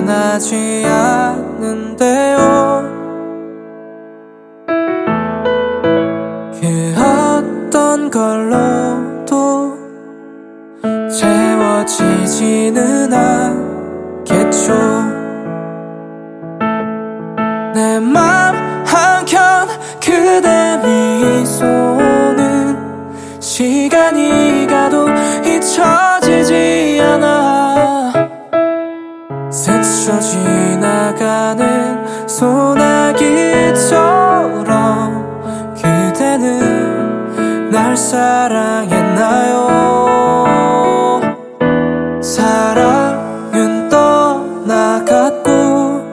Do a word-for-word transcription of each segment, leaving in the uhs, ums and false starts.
원하지 않는데요. 그 어떤 걸로도 채워지지는 않겠죠. 내 맘 한켠 그대 미소는 시간이 가도 잊혀지지 않아. 스쳐 지나가는 소나기처럼 그대는 날 사랑했나요? 사랑은 떠나갔고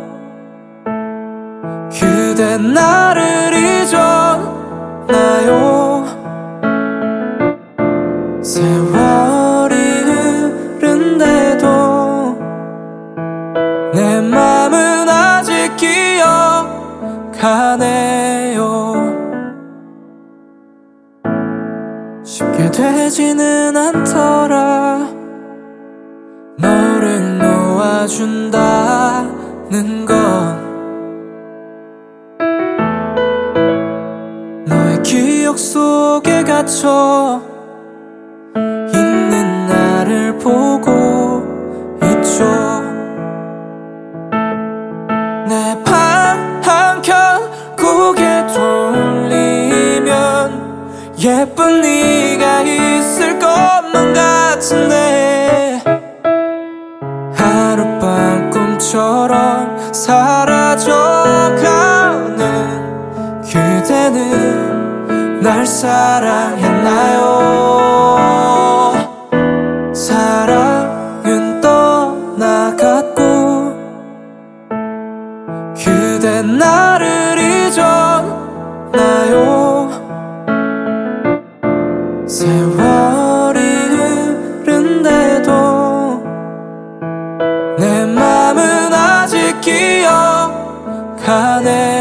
그대 나를 잊었나요? 세월이 흐른데도 내 맘은 아직 기억하네요. 쉽게 되지는 않더라. 너를 놓아준다는 건 너의 기억 속에 갇혀 있는 나를 보고 있죠. 내 방 한켠 고개 돌리면 예쁜 네가 있을 것만 같은데 하룻밤 꿈처럼 사라져가는 그대는 날 사랑했나요? 사랑은 떠나갔고 그대 나를 잊었나요? 세월이 흐른데도 내 맘은 아직 기억하네.